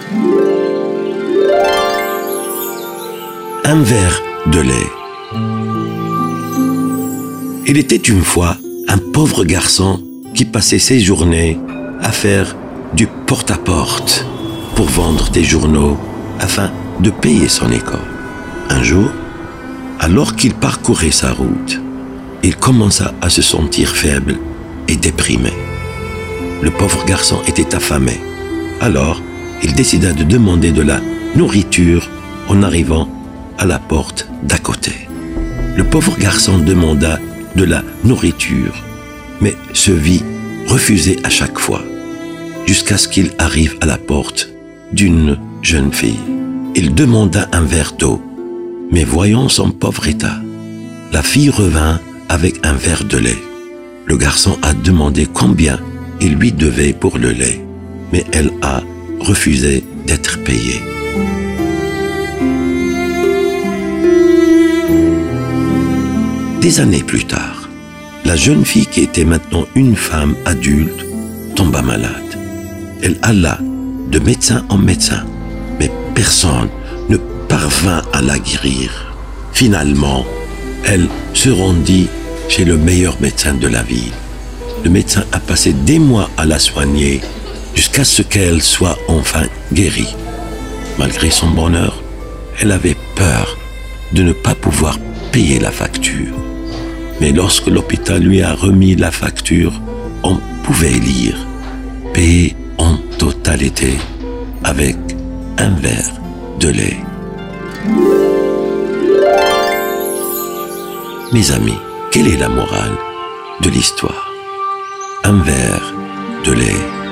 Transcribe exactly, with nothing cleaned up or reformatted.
Un verre de lait. Il était une fois un pauvre garçon qui passait ses journées à faire du porte-à-porte pour vendre des journaux afin de payer son école. Un jour, alors qu'il parcourait sa route, il commença à se sentir faible et déprimé. Le pauvre garçon était affamé. Alors, il décida de demander de la nourriture en arrivant à la porte d'à côté. Le pauvre garçon demanda de la nourriture, mais se vit refuser à chaque fois, jusqu'à ce qu'il arrive à la porte d'une jeune fille. Il demanda un verre d'eau, mais voyant son pauvre état, la fille revint avec un verre de lait. Le garçon a demandé combien il lui devait pour le lait, mais elle a refusé d'être payée. Des années plus tard, la jeune fille qui était maintenant une femme adulte tomba malade. Elle alla de médecin en médecin, mais personne ne parvint à la guérir. Finalement, elle se rendit chez le meilleur médecin de la ville. Le médecin a passé des mois à la soigner jusqu'à ce qu'elle soit enfin guérie. Malgré son bonheur, elle avait peur de ne pas pouvoir payer la facture. Mais lorsque l'hôpital lui a remis la facture, on pouvait lire « Payer en totalité avec un verre de lait ». Mes amis, quelle est la morale de l'histoire? Un verre de lait